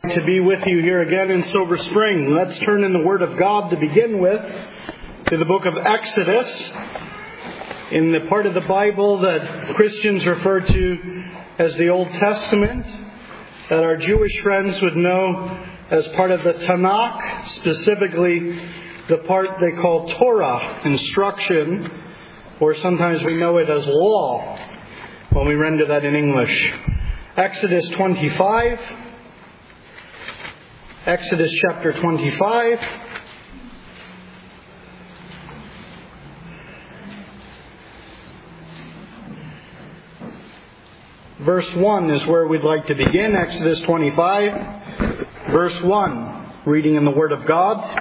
To be with you here again in Silver Spring. Let's turn in the Word of God to begin with to the book of Exodus, in the part of the Bible that Christians refer to as the Old Testament, that our Jewish friends would know as part of the Tanakh, specifically the part they call Torah, instruction, or sometimes we know it as law when we render that in English. Exodus 25. Exodus chapter 25. Verse 1 is where we'd like to begin. Exodus 25, verse 1, reading in the Word of God.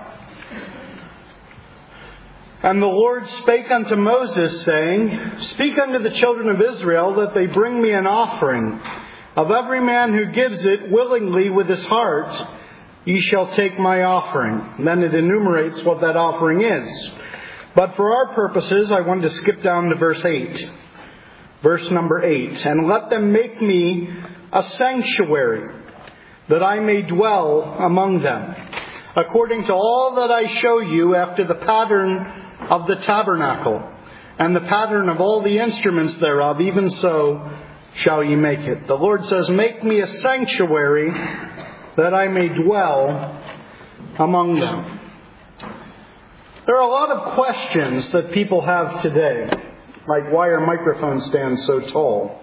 And the Lord spake unto Moses, saying, Speak unto the children of Israel that they bring me an offering. Of every man who gives it willingly with his heart, ye shall take my offering. And then it enumerates what that offering is. But for our purposes, I want to skip down to verse 8. Verse number 8. And let them make me a sanctuary, that I may dwell among them, according to all that I show you after the pattern of the tabernacle, and the pattern of all the instruments thereof, even so shall ye make it. The Lord says, Make me a sanctuary, that I may dwell among them. There are a lot of questions that people have today, like why are microphone stands so tall?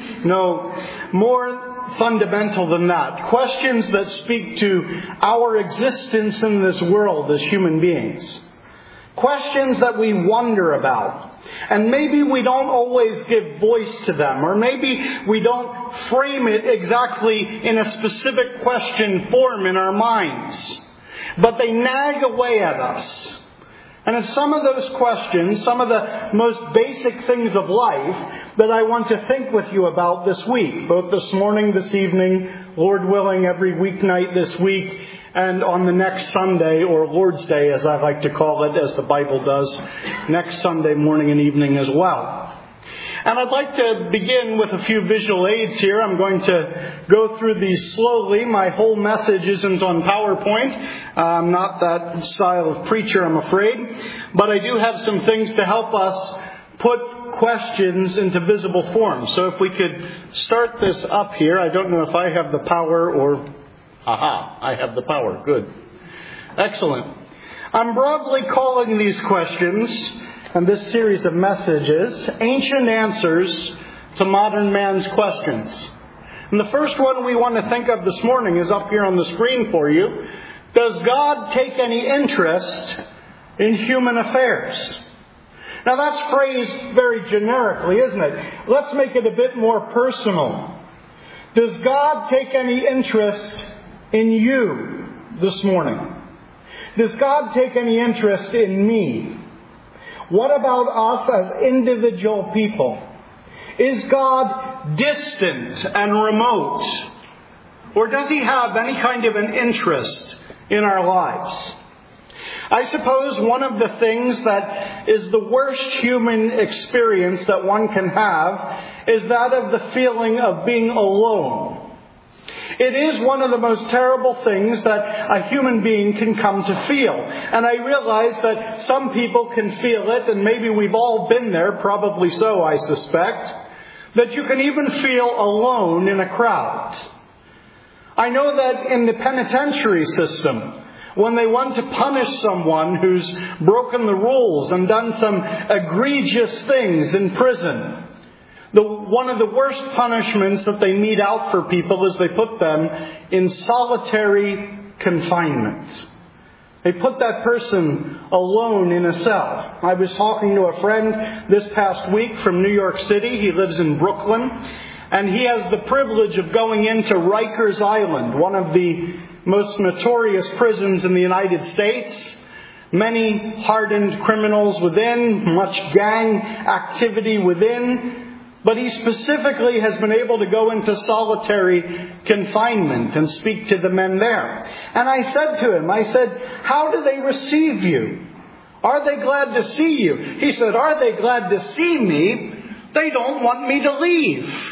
No, more fundamental than that. Questions that speak to our existence in this world as human beings. Questions that we wonder about. And maybe we don't always give voice to them, or maybe we don't frame it exactly in a specific question form in our minds. But they nag away at us. And it's some of those questions, some of the most basic things of life that I want to think with you about this week. Both this morning, this evening, Lord willing, every weeknight this week, and on the next Sunday, or Lord's Day as I like to call it, as the Bible does, next Sunday morning and evening as well. And I'd like to begin with a few visual aids here. I'm going to go through these slowly. My whole message isn't on PowerPoint. I'm not that style of preacher, I'm afraid. But I do have some things to help us put questions into visible form. So if we could start this up here. I don't know if I have the power or... Aha, I have the power. Good. Excellent. I'm broadly calling these questions and this series of messages ancient answers to modern man's questions. And the first one we want to think of this morning is up here on the screen for you. Does God take any interest in human affairs? Now that's phrased very generically, isn't it? Let's make it a bit more personal. Does God take any interest in you this morning? Does God take any interest in me? What about us as individual people? Is God distant and remote? Or does He have any kind of an interest in our lives? I suppose one of the things that is the worst human experience that one can have is that of the feeling of being alone. It is one of the most terrible things that a human being can come to feel. And I realize that some people can feel it, and maybe we've all been there, probably so, I suspect, that you can even feel alone in a crowd. I know that in the penitentiary system, when they want to punish someone who's broken the rules and done some egregious things in prison, one of the worst punishments that they mete out for people is they put them in solitary confinement. They put that person alone in a cell. I was talking to a friend this past week from New York City. He lives in Brooklyn. And he has the privilege of going into Rikers Island, one of the most notorious prisons in the United States. Many hardened criminals within, much gang activity within. But he specifically has been able to go into solitary confinement and speak to the men there. And I said to him, how do they receive you? Are they glad to see you? He said, are they glad to see me? They don't want me to leave.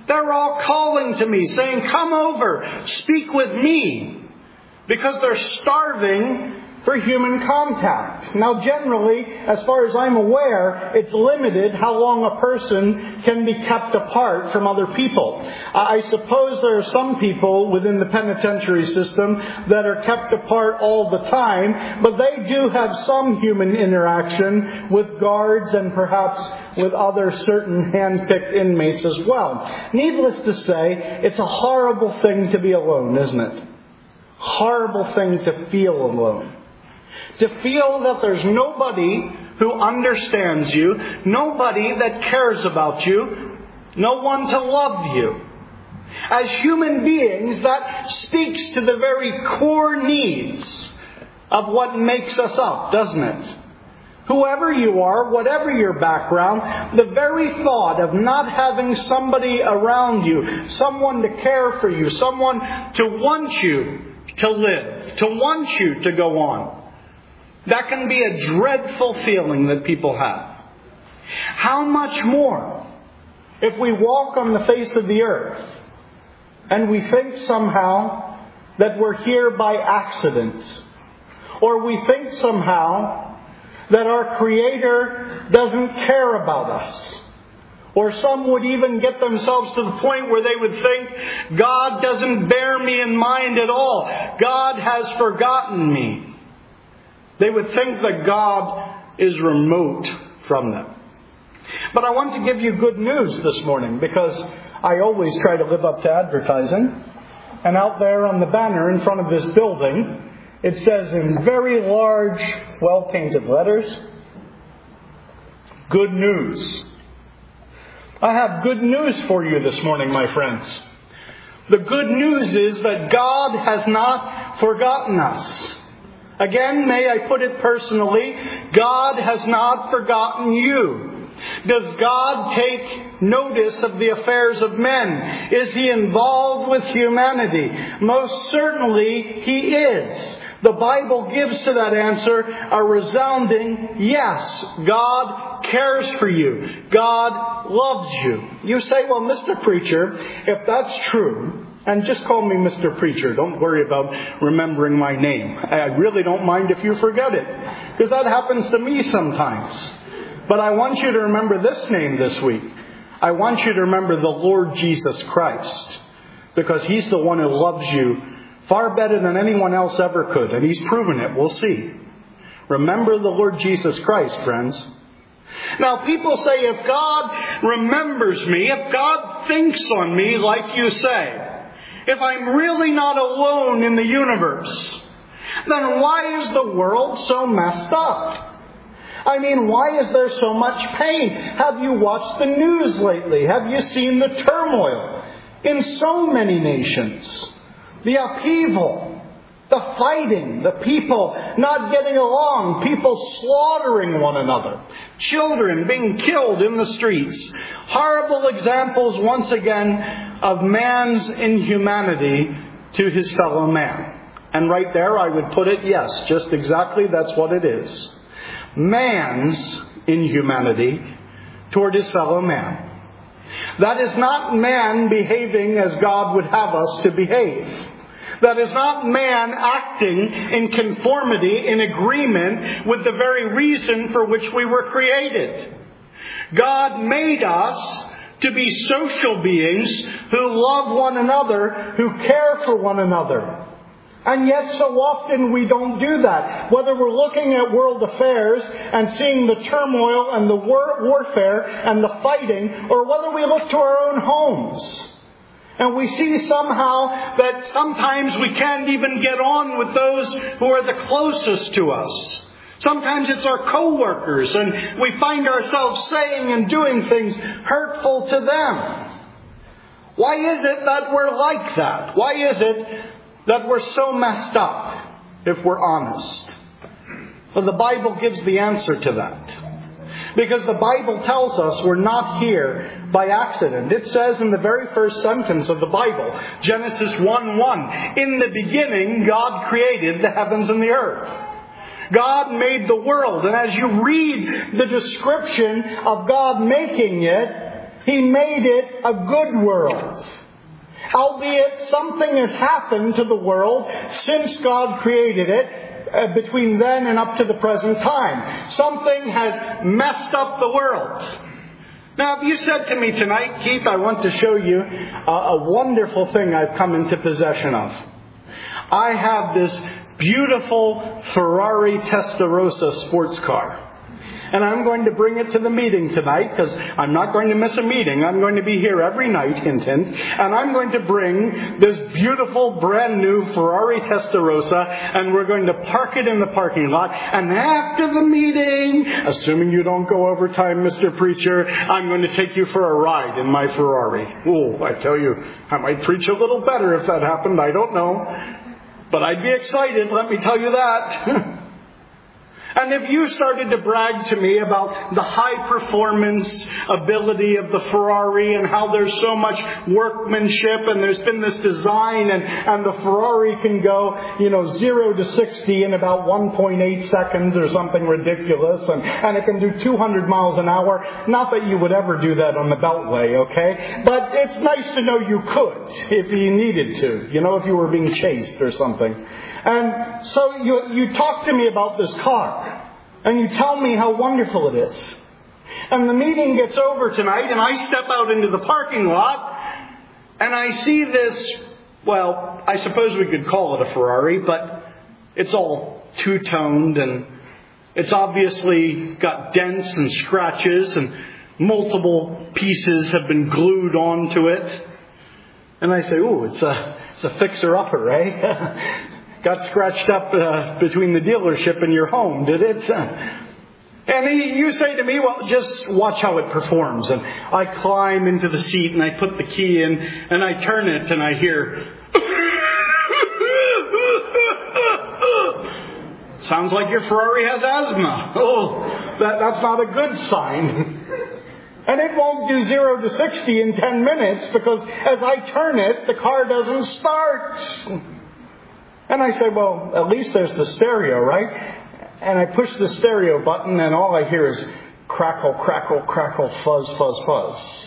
They're all calling to me, saying, come over, speak with me. Because they're starving for human contact. Now generally, as far as I'm aware, it's limited how long a person can be kept apart from other people. I suppose there are some people within the penitentiary system that are kept apart all the time, but they do have some human interaction with guards and perhaps with other certain hand-picked inmates as well. Needless to say, it's a horrible thing to be alone, isn't it? Horrible thing to feel alone. To feel that there's nobody who understands you, nobody that cares about you, no one to love you. As human beings, that speaks to the very core needs of what makes us up, doesn't it? Whoever you are, whatever your background, the very thought of not having somebody around you, someone to care for you, someone to want you to live, to want you to go on, that can be a dreadful feeling that people have. How much more if we walk on the face of the earth and we think somehow that we're here by accident, or we think somehow that our Creator doesn't care about us. Or some would even get themselves to the point where they would think, God doesn't bear me in mind at all. God has forgotten me. They would think that God is remote from them. But I want to give you good news this morning, because I always try to live up to advertising. And out there on the banner in front of this building, it says in very large, well-painted letters, good news. I have good news for you this morning, my friends. The good news is that God has not forgotten us. Again, may I put it personally, God has not forgotten you. Does God take notice of the affairs of men? Is He involved with humanity? Most certainly He is. The Bible gives to that answer a resounding yes. God cares for you. God loves you. You say, well, Mr. Preacher, if that's true, and just call me Mr. Preacher. Don't worry about remembering my name. I really don't mind if you forget it, because that happens to me sometimes. But I want you to remember this name this week. I want you to remember the Lord Jesus Christ, because He's the one who loves you far better than anyone else ever could. And He's proven it. We'll see. Remember the Lord Jesus Christ, friends. Now, people say, if God remembers me, if God thinks on me like you say, if I'm really not alone in the universe, then why is the world so messed up? I mean, why is there so much pain? Have you watched the news lately? Have you seen the turmoil in so many nations? The upheaval, the fighting, the people not getting along, people slaughtering one another, children being killed in the streets. Horrible examples, once again, of man's inhumanity to his fellow man. And right there I would put it, yes, just exactly that's what it is. Man's inhumanity toward his fellow man. That is not man behaving as God would have us to behave. That is not man acting in conformity, in agreement with the very reason for which we were created. God made us to be social beings who love one another, who care for one another. And yet so often we don't do that. Whether we're looking at world affairs and seeing the turmoil and the warfare and the fighting, or whether we look to our own homes and we see somehow that sometimes we can't even get on with those who are the closest to us. Sometimes it's our co-workers, and we find ourselves saying and doing things hurtful to them. Why is it that we're like that? Why is it that we're so messed up, if we're honest? Well, the Bible gives the answer to that. Because the Bible tells us we're not here by accident. It says in the very first sentence of the Bible, Genesis 1:1, in the beginning God created the heavens and the earth. God made the world, and as you read the description of God making it, He made it a good world. Albeit something has happened to the world since God created it, between then and up to the present time. Something has messed up the world. Now, if you said to me tonight, Keith, I want to show you a wonderful thing I've come into possession of. I have this beautiful Ferrari Testarossa sports car. And I'm going to bring it to the meeting tonight because I'm not going to miss a meeting. I'm going to be here every night, hint, hint. And I'm going to bring this beautiful, brand new Ferrari Testarossa and we're going to park it in the parking lot. And after the meeting, assuming you don't go overtime, Mr. Preacher, I'm going to take you for a ride in my Ferrari. Oh, I tell you, I might preach a little better if that happened. I don't know. But I'd be excited, let me tell you that. And if you started to brag to me about the high performance ability of the Ferrari and how there's so much workmanship and there's been this design and the Ferrari can go, 0 to 60 in about 1.8 seconds or something ridiculous and it can do 200 miles an hour. Not that you would ever do that on the Beltway, okay? But it's nice to know you could if you needed to, if you were being chased or something. And so you talk to me about this car. And you tell me how wonderful it is. And the meeting gets over tonight, and I step out into the parking lot, and I see this, well, I suppose we could call it a Ferrari, but it's all two-toned, and it's obviously got dents and scratches, and multiple pieces have been glued onto it. And I say, ooh, it's a fixer-upper, eh? Got scratched up between the dealership and your home, did it? And you say to me, well, just watch how it performs. And I climb into the seat and I put the key in and I turn it and I hear... Sounds like your Ferrari has asthma. Oh, that's not a good sign. And it won't do 0 to 60 in 10 minutes because as I turn it, the car doesn't start. And I say, well, at least there's the stereo, right? And I push the stereo button and all I hear is crackle, crackle, crackle, fuzz, fuzz, fuzz.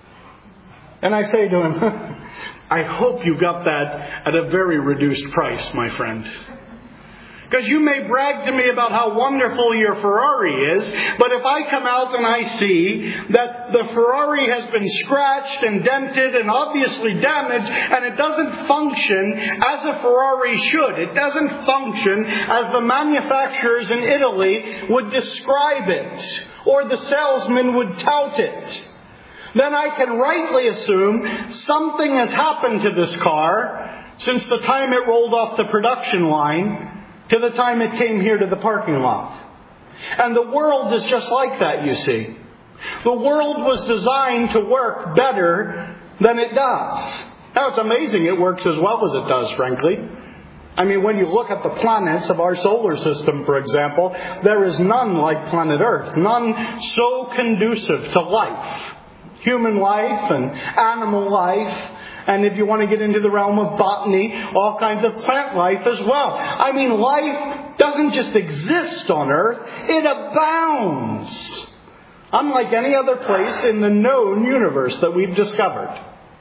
And I say to him, I hope you got that at a very reduced price, my friend. Because you may brag to me about how wonderful your Ferrari is, but if I come out and I see that the Ferrari has been scratched and dented and obviously damaged, and it doesn't function as a Ferrari should, it doesn't function as the manufacturers in Italy would describe it, or the salesman would tout it, then I can rightly assume something has happened to this car since the time it rolled off the production line to the time it came here to the parking lot. And the world is just like that, you see. The world was designed to work better than it does. Now, it's amazing it works as well as it does, frankly. I mean, when you look at the planets of our solar system, for example, there is none like planet Earth. None so conducive to life. Human life and animal life. And if you want to get into the realm of botany, all kinds of plant life as well. I mean, life doesn't just exist on Earth, it abounds. Unlike any other place in the known universe that we've discovered.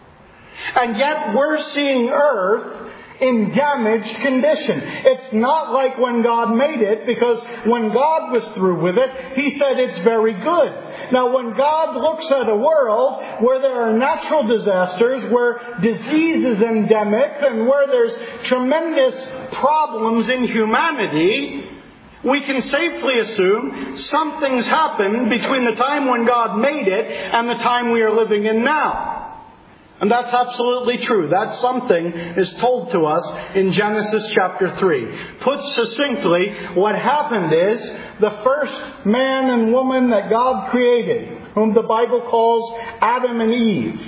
And yet we're seeing Earth in damaged condition. It's not like when God made it, because when God was through with it, He said it's very good. Now, when God looks at a world where there are natural disasters, where disease is endemic, and where there's tremendous problems in humanity, we can safely assume something's happened between the time when God made it and the time we are living in now. And that's absolutely true. That something is told to us in Genesis chapter 3. Put succinctly, what happened is the first man and woman that God created, whom the Bible calls Adam and Eve,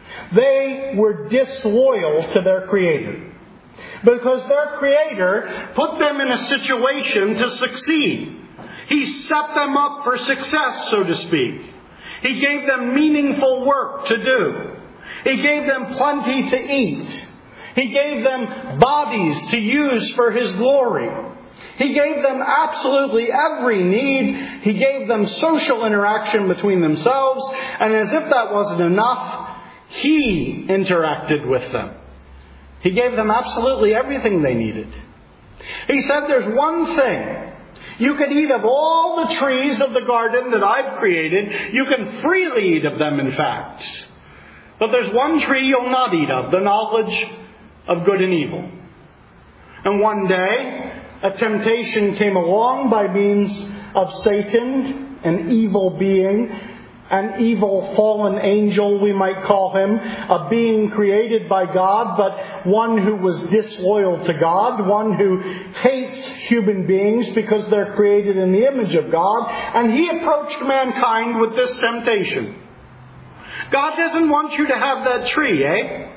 they were disloyal to their Creator. Because their Creator put them in a situation to succeed. He set them up for success, so to speak. He gave them meaningful work to do. He gave them plenty to eat. He gave them bodies to use for His glory. He gave them absolutely every need. He gave them social interaction between themselves. And as if that wasn't enough, He interacted with them. He gave them absolutely everything they needed. He said, there's one thing. You can eat of all the trees of the garden that I've created. You can freely eat of them, in fact. But there's one tree you'll not eat of, the knowledge of good and evil. And one day, a temptation came along by means of Satan, an evil being, an evil fallen angel, we might call him, a being created by God, but one who was disloyal to God, one who hates human beings because they're created in the image of God. And he approached mankind with this temptation. God doesn't want you to have that tree, eh?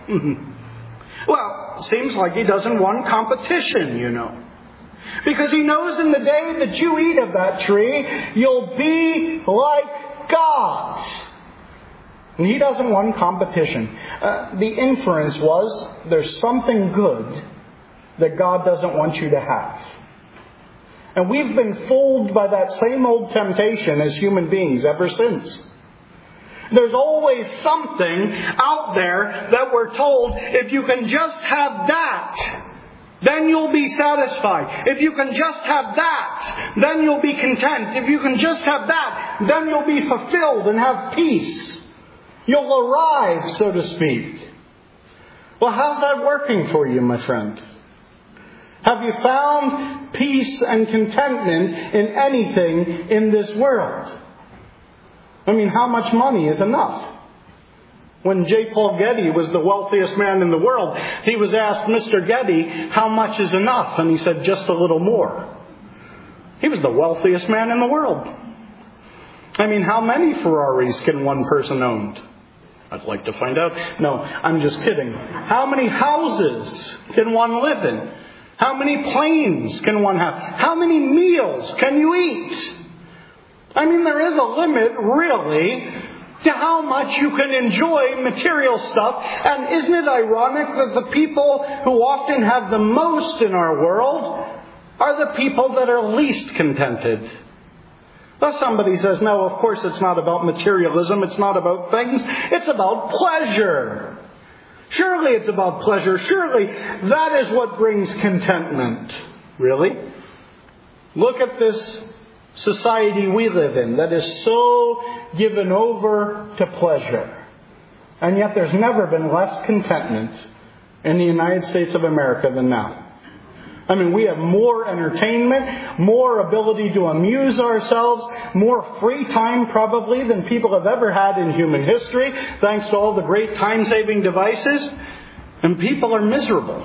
Well, seems like He doesn't want competition, you know. Because He knows in the day that you eat of that tree, you'll be like God. And He doesn't want competition. The inference was, there's something good that God doesn't want you to have. And we've been fooled by that same old temptation as human beings ever since. There's always something out there that we're told, if you can just have that, then you'll be satisfied. If you can just have that, then you'll be content. If you can just have that, then you'll be fulfilled and have peace. You'll arrive, so to speak. Well, how's that working for you, my friend? Have you found peace and contentment in anything in this world? I mean, how much money is enough? When J. Paul Getty was the wealthiest man in the world, he was asked, Mr. Getty, how much is enough? And he said, just a little more. He was the wealthiest man in the world. I mean, how many Ferraris can one person own? I'd like to find out. No, I'm just kidding. How many houses can one live in? How many planes can one have? How many meals can you eat? I mean, there is a limit, really, to how much you can enjoy material stuff. And isn't it ironic that the people who often have the most in our world are the people that are least contented? Well, somebody says, no, of course it's not about materialism. It's not about things. It's about pleasure. Surely it's about pleasure. Surely that is what brings contentment. Really? Look at this society we live in that is so given over to pleasure. And yet there's never been less contentment in the United States of America than now. I mean, we have more entertainment, more ability to amuse ourselves, more free time probably than people have ever had in human history, thanks to all the great time-saving devices. And people are miserable.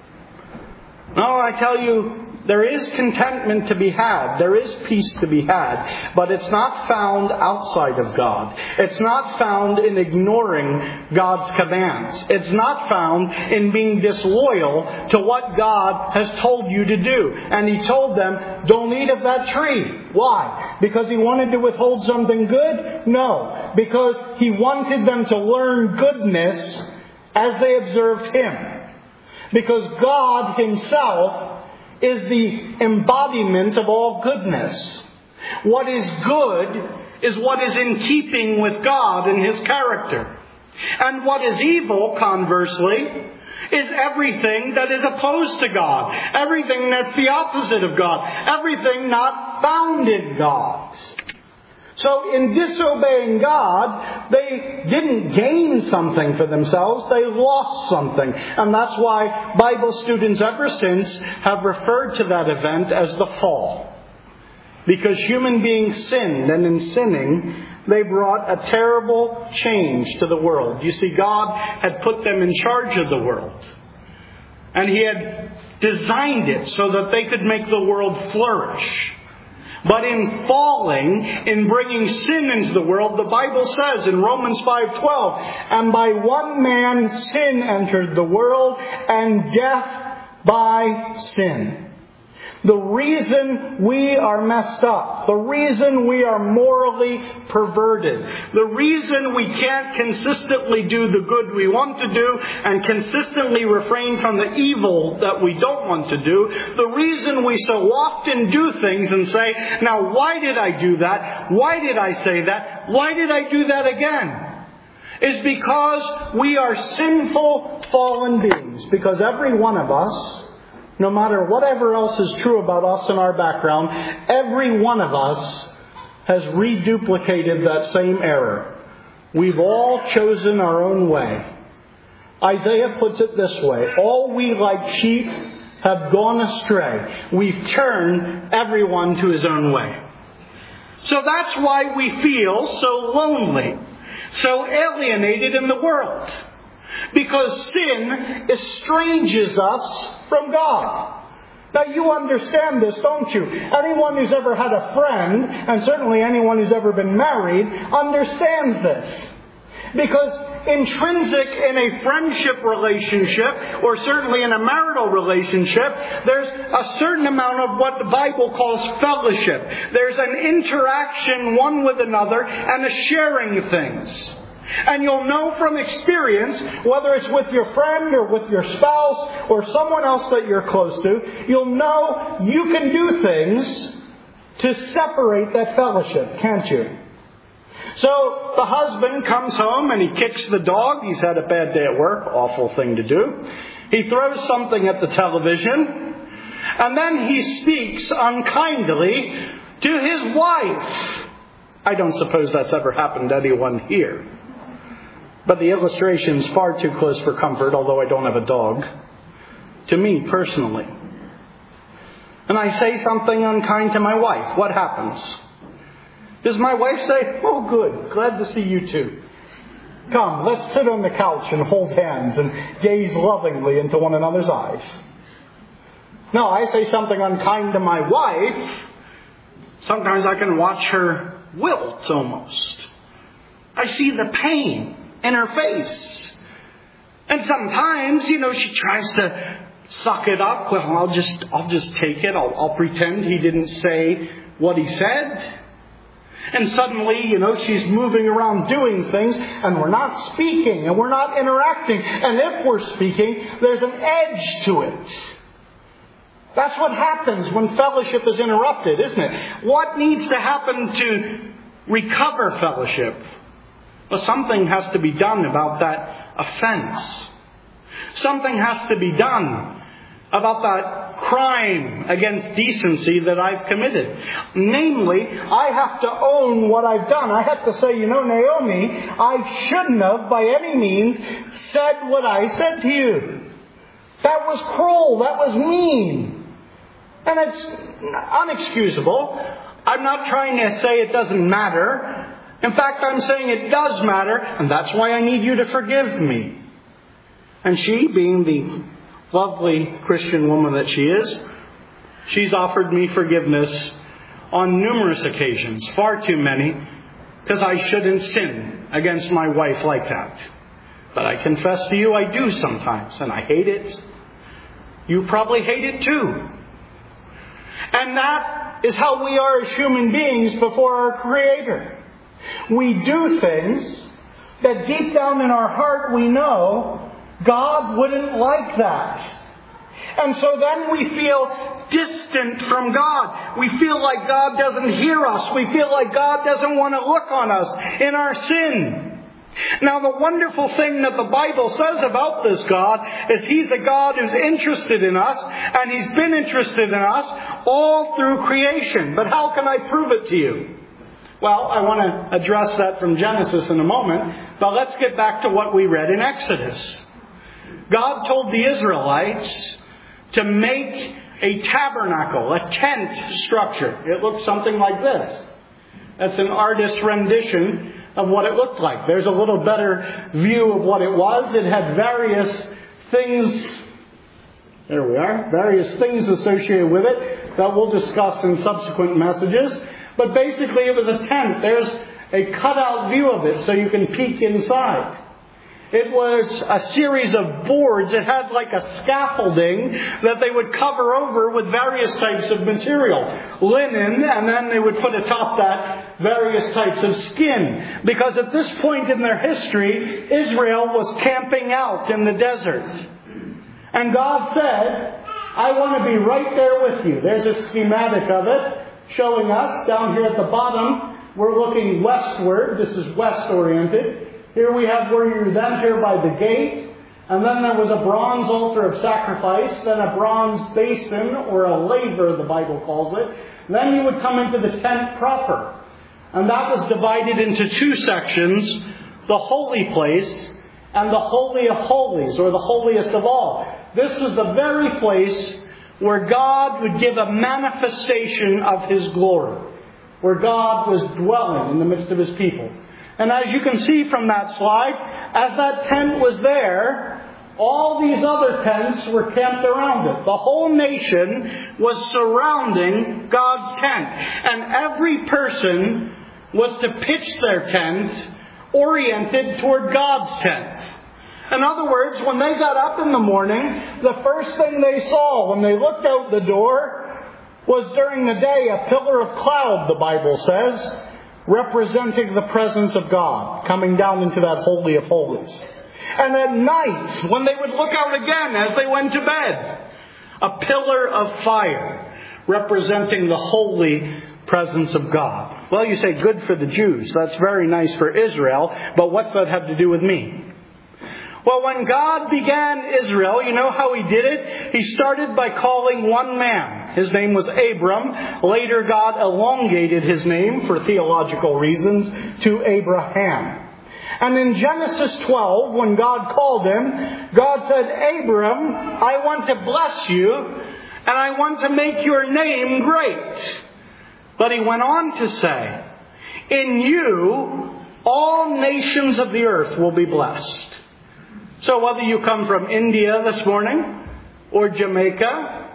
Oh, I tell you, there is contentment to be had. There is peace to be had. But it's not found outside of God. It's not found in ignoring God's commands. It's not found in being disloyal to what God has told you to do. And He told them, don't eat of that tree. Why? Because He wanted to withhold something good? No. Because He wanted them to learn goodness as they observed Him. Because God Himself is the embodiment of all goodness. What is good is what is in keeping with God and His character. And what is evil, conversely, is everything that is opposed to God. Everything that's the opposite of God. Everything not found in God. So in disobeying God, they didn't gain something for themselves, they lost something. And that's why Bible students ever since have referred to that event as the fall. Because human beings sinned, and in sinning, they brought a terrible change to the world. You see, God had put them in charge of the world. And He had designed it so that they could make the world flourish. But in falling, in bringing sin into the world, the Bible says in Romans 5:12, and by one man sin entered the world, and death by sin. The reason we are messed up, the reason we are morally perverted, the reason we can't consistently do the good we want to do and consistently refrain from the evil that we don't want to do, the reason we so often do things and say, now why did I do that? Why did I say that? Why did I do that again? Is because we are sinful, fallen beings. Because every one of us, no matter whatever else is true about us and our background, every one of us has reduplicated that same error. We've all chosen our own way. Isaiah puts it this way: all we like sheep have gone astray. We've turned everyone to his own way. So that's why we feel so lonely, so alienated in the world. Because sin estranges us from God. Now you understand this, don't you? Anyone who's ever had a friend, and certainly anyone who's ever been married, understands this. Because intrinsic in a friendship relationship, or certainly in a marital relationship, there's a certain amount of what the Bible calls fellowship. There's an interaction one with another and a sharing things. And you'll know from experience, whether it's with your friend or with your spouse or someone else that you're close to, you'll know you can do things to separate that fellowship, can't you? So the husband comes home and he kicks the dog. He's had a bad day at work. Awful thing to do. He throws something at the television. And then he speaks unkindly to his wife. I don't suppose that's ever happened to anyone here. But the illustration's far too close for comfort, although I don't have a dog. To me, personally. And I say something unkind to my wife. What happens? Does my wife say, "Oh, good, glad to see you too. Come, let's sit on the couch and hold hands and gaze lovingly into one another's eyes"? No, I say something unkind to my wife. Sometimes I can watch her wilt almost. I see the pain in her face. And sometimes, she tries to suck it up. Well, I'll just take it. I'll pretend he didn't say what he said. And suddenly, she's moving around doing things, and we're not speaking, and we're not interacting. And if we're speaking, there's an edge to it. That's what happens when fellowship is interrupted, isn't it? What needs to happen to recover fellowship? Well, something has to be done about that offense. Something has to be done about that crime against decency that I've committed. Namely, I have to own what I've done. I have to say, Naomi, I shouldn't have by any means said what I said to you. That was cruel. That was mean. And it's unexcusable. I'm not trying to say it doesn't matter. In fact, I'm saying it does matter, and that's why I need you to forgive me. And she, being the lovely Christian woman that she is, she's offered me forgiveness on numerous occasions, far too many, because I shouldn't sin against my wife like that. But I confess to you, I do sometimes, and I hate it. You probably hate it too. And that is how we are as human beings before our Creator. We do things that deep down in our heart we know God wouldn't like that. And so then we feel distant from God. We feel like God doesn't hear us. We feel like God doesn't want to look on us in our sin. Now, the wonderful thing that the Bible says about this God is He's a God who's interested in us, and He's been interested in us all through creation. But how can I prove it to you? Well, I want to address that from Genesis in a moment, but let's get back to what we read in Exodus. God told the Israelites to make a tabernacle, a tent structure. It looks something like this. That's an artist's rendition of what it looked like. There's a little better view of what it was. It had various things, there we are, various things associated with it that we'll discuss in subsequent messages. But basically it was a tent. There's a cutout view of it so you can peek inside. It was a series of boards. It had like a scaffolding that they would cover over with various types of material. Linen, and then they would put atop that various types of skin. Because at this point in their history, Israel was camping out in the desert. And God said, I want to be right there with you. There's a schematic of it showing us down here at the bottom. We're looking westward. This is west-oriented. Here we have where you would enter by the gate. And then there was a bronze altar of sacrifice. Then a bronze basin, or a laver, the Bible calls it. Then you would come into the tent proper. And that was divided into two sections. The holy place and the Holy of Holies, or the holiest of all. This was the very place where God would give a manifestation of His glory. Where God was dwelling in the midst of His people. And as you can see from that slide, as that tent was there, all these other tents were camped around it. The whole nation was surrounding God's tent. And every person was to pitch their tent oriented toward God's tent. In other words, when they got up in the morning, the first thing they saw when they looked out the door was during the day a pillar of cloud, the Bible says, representing the presence of God, coming down into that Holy of Holies. And at night, when they would look out again as they went to bed, a pillar of fire, representing the holy presence of God. Well, you say, good for the Jews. That's very nice for Israel, but what's that have to do with me? Well, when God began Israel, you know how He did it? He started by calling one man. His name was Abram. Later, God elongated his name for theological reasons to Abraham. And in Genesis 12, when God called him, God said, Abram, I want to bless you, and I want to make your name great. But He went on to say, in you, all nations of the earth will be blessed. So whether you come from India this morning, or Jamaica,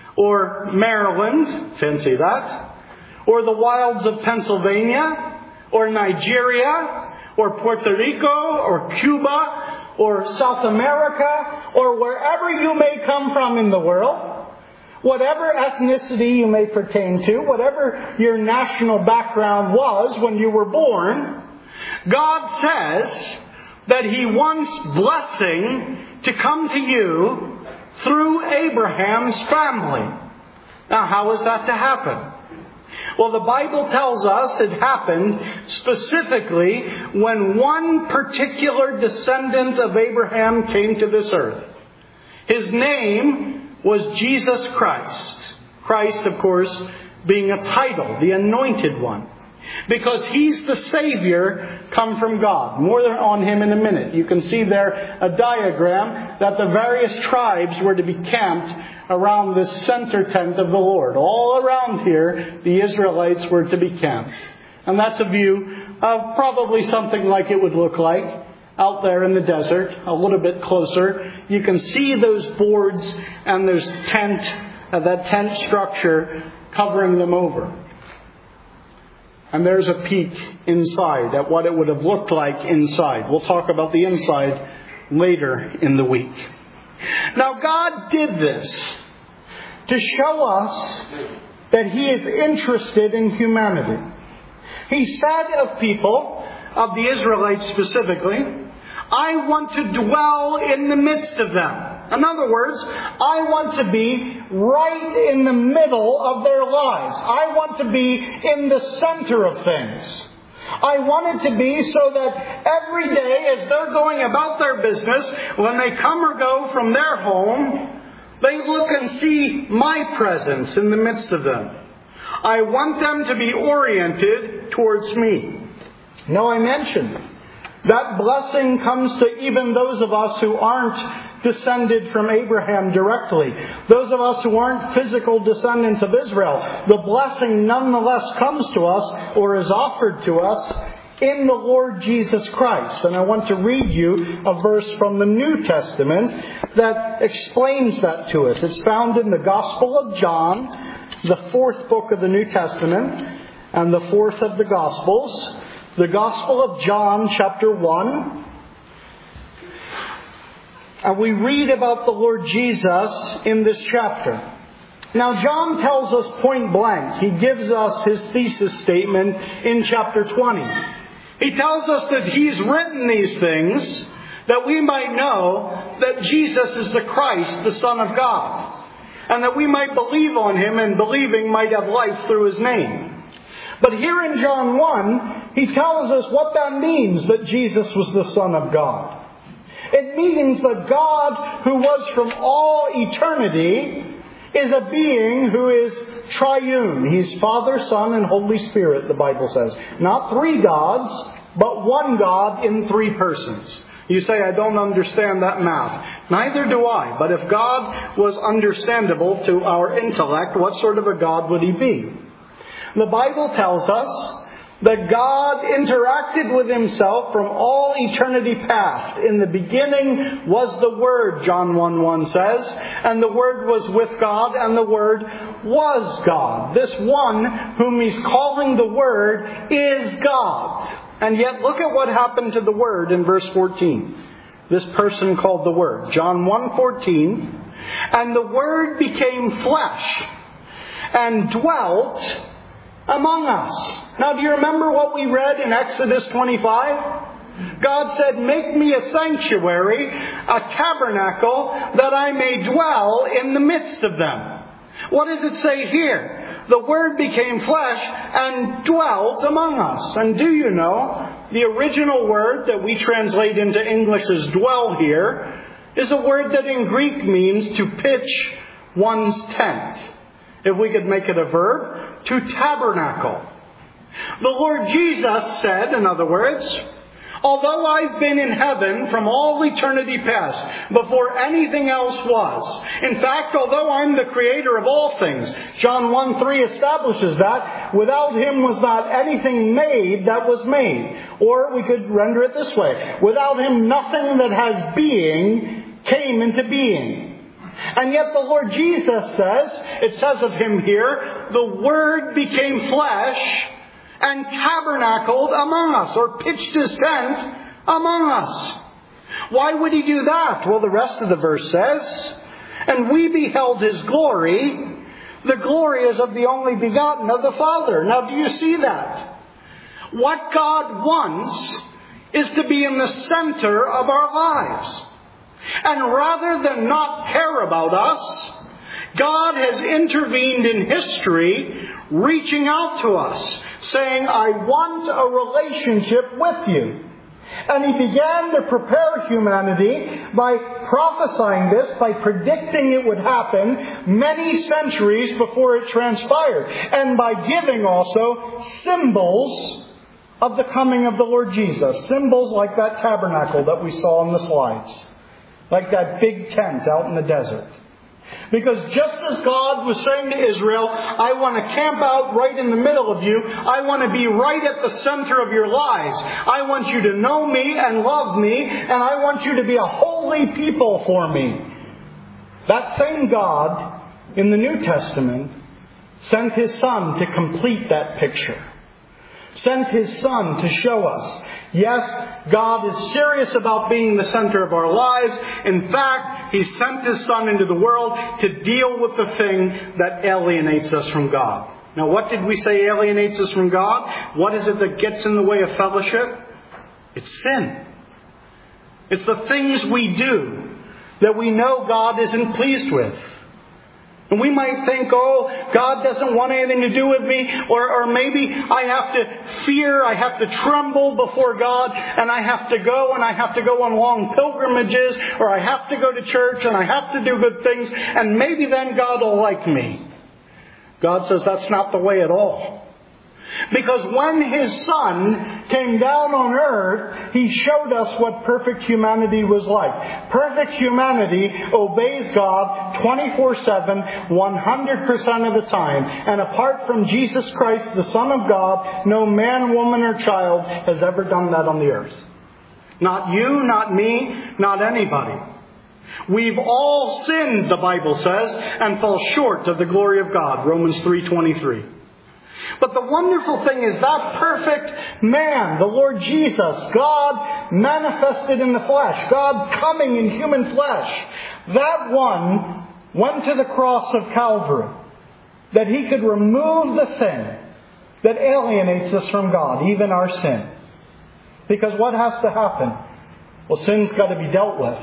or Maryland, fancy that, or the wilds of Pennsylvania, or Nigeria, or Puerto Rico, or Cuba, or South America, or wherever you may come from in the world, whatever ethnicity you may pertain to, whatever your national background was when you were born, God says that He wants blessing to come to you through Abraham's family. Now, how is that to happen? Well, the Bible tells us it happened specifically when one particular descendant of Abraham came to this earth. His name was Jesus Christ. Christ, of course, being a title, the anointed one. Because He's the Savior come from God. More on Him in a minute. You can see there a diagram that the various tribes were to be camped around this center tent of the Lord. All around here, the Israelites were to be camped. And that's a view of probably something like it would look like out there in the desert, a little bit closer. You can see those boards and those that tent structure covering them over. And there's a peek inside at what it would have looked like inside. We'll talk about the inside later in the week. Now, God did this to show us that He is interested in humanity. He said of people, of the Israelites specifically, I want to dwell in the midst of them. In other words, I want to be right in the middle of their lives. I want to be in the center of things. I want it to be so that every day as they're going about their business, when they come or go from their home, they look and see my presence in the midst of them. I want them to be oriented towards me. Now, I mentioned that blessing comes to even those of us who aren't descended from Abraham directly. Those of us who aren't physical descendants of Israel. The blessing nonetheless comes to us, or is offered to us, in the Lord Jesus Christ. And I want to read you a verse from the New Testament that explains that to us. It's found in the Gospel of John, the 4th book of the New Testament, and the 4th of the Gospels. The Gospel of John, chapter 1. we read about the Lord Jesus in this chapter. Now, John tells us point blank. He gives us his thesis statement in chapter 20. He tells us that he's written these things that we might know that Jesus is the Christ, the Son of God, and that we might believe on him, and believing might have life through his name. But here in John 1, he tells us what that means, that Jesus was the Son of God. It means that God, who was from all eternity, is a being who is triune. He's Father, Son, and Holy Spirit, the Bible says. Not three gods, but one God in three persons. You say, I don't understand that math. Neither do I. But if God was understandable to our intellect, what sort of a God would he be? The Bible tells us that God interacted with himself from all eternity past. In the beginning was the Word, John 1:1 says, and the Word was with God, and the Word was God. This one whom he's calling the Word is God. And yet look at what happened to the Word in verse 14. This person called the Word. John 1:14, and the Word became flesh and dwelt among us. Now, do you remember what we read in Exodus 25? God said, make me a sanctuary, a tabernacle, that I may dwell in the midst of them. What does it say here? The Word became flesh and dwelt among us. And do you know, the original word that we translate into English as dwell here is a word that in Greek means to pitch one's tent. If we could make it a verb, to tabernacle. The Lord Jesus said, in other words, although I've been in heaven from all eternity past, before anything else was. In fact, although I'm the creator of all things, John 1:3 establishes that without him was not anything made that was made. Or we could render it this way. Without him, nothing that has being came into being. And yet the Lord Jesus says, it says of him here, the Word became flesh and tabernacled among us, or pitched his tent among us. Why would he do that? Well, the rest of the verse says, and we beheld his glory. The glory is of the only begotten of the Father. Now, do you see that? What God wants is to be in the center of our lives. And rather than not care about us, God has intervened in history, reaching out to us, saying, I want a relationship with you. And he began to prepare humanity by prophesying this, by predicting it would happen many centuries before it transpired, and by giving also symbols of the coming of the Lord Jesus. Symbols like that tabernacle that we saw on the slides. Like that big tent out in the desert. Because just as God was saying to Israel, I want to camp out right in the middle of you. I want to be right at the center of your lives. I want you to know me and love me. And I want you to be a holy people for me. That same God in the New Testament sent His Son to complete that picture. Sent His Son to show us, yes, God is serious about being the center of our lives. In fact, He sent His Son into the world to deal with the thing that alienates us from God. Now, what did we say alienates us from God? What is it that gets in the way of fellowship? It's sin. It's the things we do that we know God isn't pleased with. And we might think, oh, God doesn't want anything to do with me. Or maybe I have to fear, I have to tremble before God. And I have to go on long pilgrimages. Or I have to go to church and I have to do good things. And maybe then God will like me. God says that's not the way at all. Because when His Son came down on earth, He showed us what perfect humanity was like. Perfect humanity obeys God 24/7, 100% of the time. And apart from Jesus Christ, the Son of God, no man, woman, or child has ever done that on the earth. Not you, not me, not anybody. We've all sinned, the Bible says, and fall short of the glory of God. Romans 3:23. But the wonderful thing is that perfect man, the Lord Jesus, God manifested in the flesh, God coming in human flesh, that one went to the cross of Calvary that He could remove the sin that alienates us from God, even our sin. Because what has to happen? Well, sin's got to be dealt with.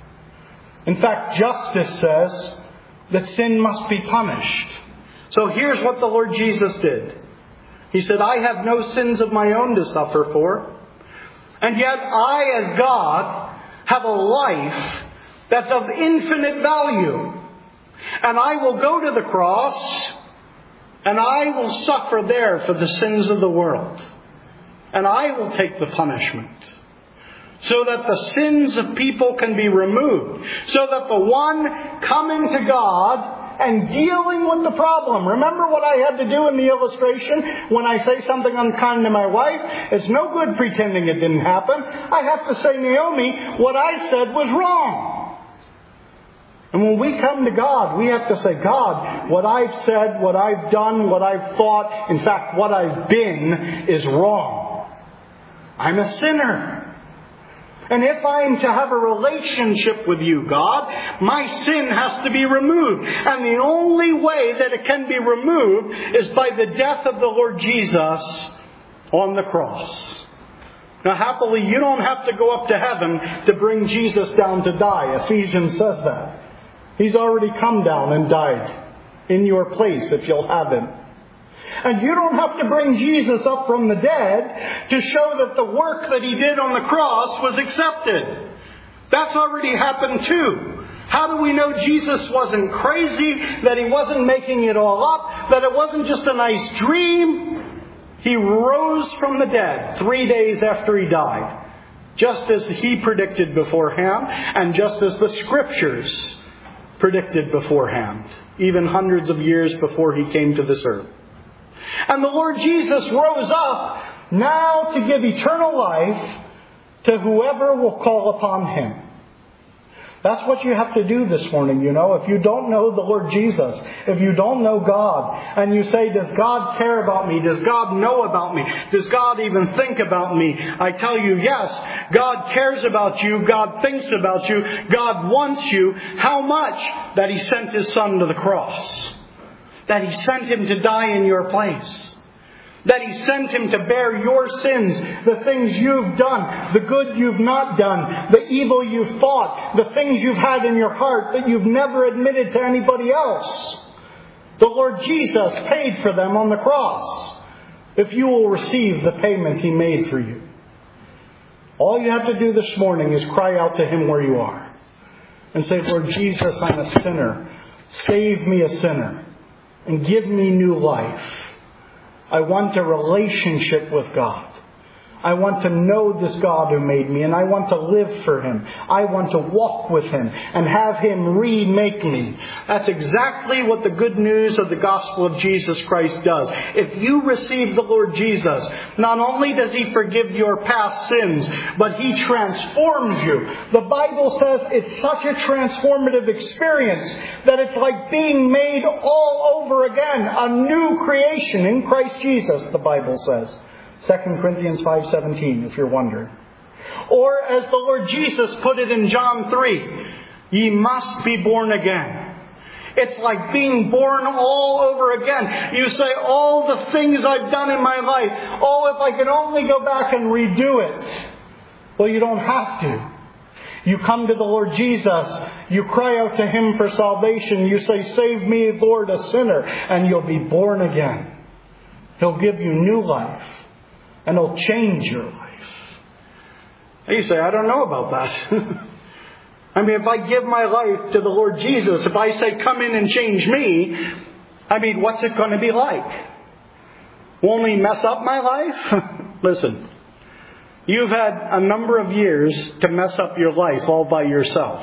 In fact, justice says that sin must be punished. So here's what the Lord Jesus did. He said, I have no sins of my own to suffer for. And yet I, as God, have a life that's of infinite value. And I will go to the cross, and I will suffer there for the sins of the world. And I will take the punishment, so that the sins of people can be removed. So that the one coming to God and dealing with the problem. Remember what I had to do in the illustration when I say something unkind to my wife? It's no good pretending it didn't happen. I have to say, Naomi, what I said was wrong. And when we come to God, we have to say, God, what I've said, what I've done, what I've thought, in fact, what I've been is wrong. I'm a sinner. And if I'm to have a relationship with you, God, my sin has to be removed. And the only way that it can be removed is by the death of the Lord Jesus on the cross. Now, happily, you don't have to go up to heaven to bring Jesus down to die. Ephesians says that. He's already come down and died in your place if you'll have Him. And you don't have to bring Jesus up from the dead to show that the work that He did on the cross was accepted. That's already happened too. How do we know Jesus wasn't crazy, that He wasn't making it all up, that it wasn't just a nice dream? He rose from the dead 3 days after He died, just as He predicted beforehand, and just as the Scriptures predicted beforehand, even hundreds of years before He came to this earth. And the Lord Jesus rose up now to give eternal life to whoever will call upon Him. That's what you have to do this morning, you know. If you don't know the Lord Jesus, if you don't know God, and you say, does God care about me? Does God know about me? Does God even think about me? I tell you, yes, God cares about you. God thinks about you. God wants you. How much? That He sent His Son to the cross. That He sent Him to die in your place. That He sent Him to bear your sins, the things you've done, the good you've not done, the evil you've thought, the things you've had in your heart that you've never admitted to anybody else. The Lord Jesus paid for them on the cross, if you will receive the payment He made for you. All you have to do this morning is cry out to Him where you are and say, Lord Jesus, I'm a sinner. Save me a sinner and give me new life. I want a relationship with God. I want to know this God who made me, and I want to live for Him. I want to walk with Him and have Him remake me. That's exactly what the good news of the gospel of Jesus Christ does. If you receive the Lord Jesus, not only does He forgive your past sins, but He transforms you. The Bible says it's such a transformative experience that it's like being made all over again, a new creation in Christ Jesus, the Bible says. 2 Corinthians 5:17, if you're wondering. Or as the Lord Jesus put it in John 3, ye must be born again. It's like being born all over again. You say, all the things I've done in my life, oh, if I could only go back and redo it. Well, you don't have to. You come to the Lord Jesus, you cry out to Him for salvation, you say, save me, Lord, a sinner, and you'll be born again. He'll give you new life. And He'll change your life. And you say, I don't know about that. I mean, if I give my life to the Lord Jesus, if I say, come in and change me, I mean, what's it going to be like? Won't He mess up my life? Listen, you've had a number of years to mess up your life all by yourself.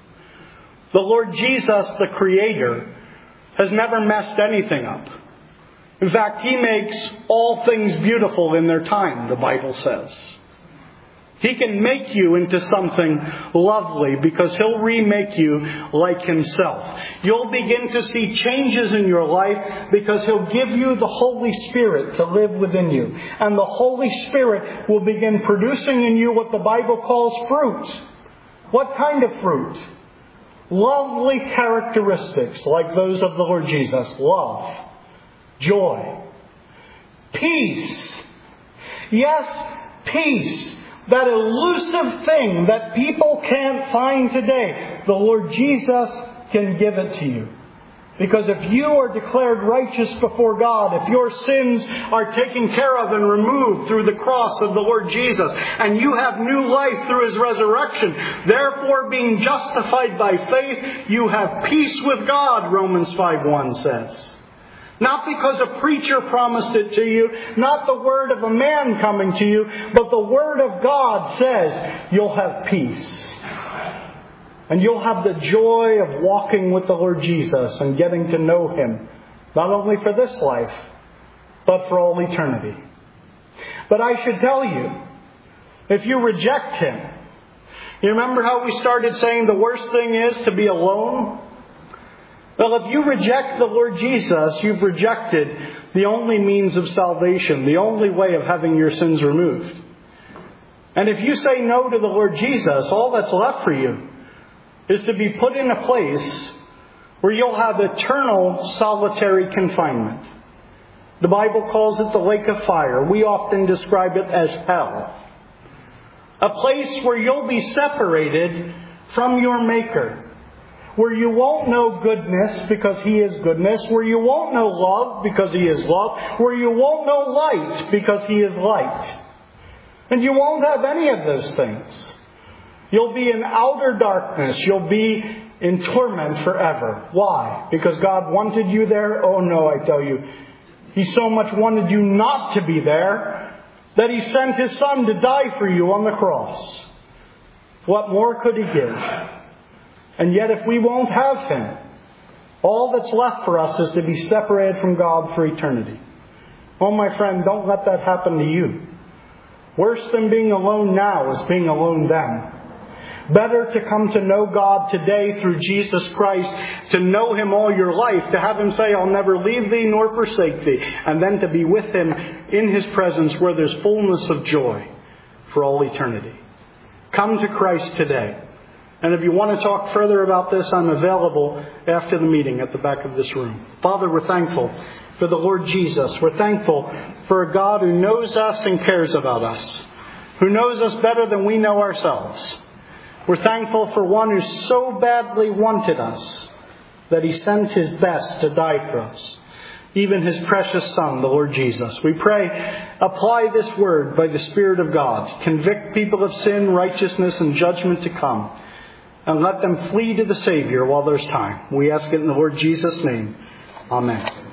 The Lord Jesus, the Creator, has never messed anything up. In fact, He makes all things beautiful in their time, the Bible says. He can make you into something lovely because He'll remake you like Himself. You'll begin to see changes in your life because He'll give you the Holy Spirit to live within you. And the Holy Spirit will begin producing in you what the Bible calls fruit. What kind of fruit? Lovely characteristics like those of the Lord Jesus. Love, joy, peace. Yes, peace. That elusive thing that people can't find today. The Lord Jesus can give it to you. Because if you are declared righteous before God, if your sins are taken care of and removed through the cross of the Lord Jesus, and you have new life through His resurrection, therefore being justified by faith, you have peace with God, Romans 5:1 says. Not because a preacher promised it to you, not the word of a man coming to you, but the Word of God says you'll have peace. And you'll have the joy of walking with the Lord Jesus and getting to know Him, not only for this life, but for all eternity. But I should tell you, if you reject Him, you remember how we started saying the worst thing is to be alone? Well, if you reject the Lord Jesus, you've rejected the only means of salvation, the only way of having your sins removed. And if you say no to the Lord Jesus, all that's left for you is to be put in a place where you'll have eternal solitary confinement. The Bible calls it the lake of fire. We often describe it as hell. A place where you'll be separated from your Maker. Where you won't know goodness because He is goodness. Where you won't know love because He is love. Where you won't know light because He is light. And you won't have any of those things. You'll be in outer darkness. You'll be in torment forever. Why? Because God wanted you there? Oh no, I tell you. He so much wanted you not to be there that He sent His Son to die for you on the cross. What more could He give? And yet if we won't have Him, all that's left for us is to be separated from God for eternity. Oh, my friend, don't let that happen to you. Worse than being alone now is being alone then. Better to come to know God today through Jesus Christ, to know Him all your life, to have Him say, I'll never leave thee nor forsake thee, and then to be with Him in His presence where there's fullness of joy for all eternity. Come to Christ today. And if you want to talk further about this, I'm available after the meeting at the back of this room. Father, we're thankful for the Lord Jesus. We're thankful for a God who knows us and cares about us, who knows us better than we know ourselves. We're thankful for one who so badly wanted us that He sent His best to die for us, even His precious Son, the Lord Jesus. We pray, apply this word by the Spirit of God. Convict people of sin, righteousness, and judgment to come. And let them flee to the Savior while there's time. We ask it in the Lord Jesus' name. Amen.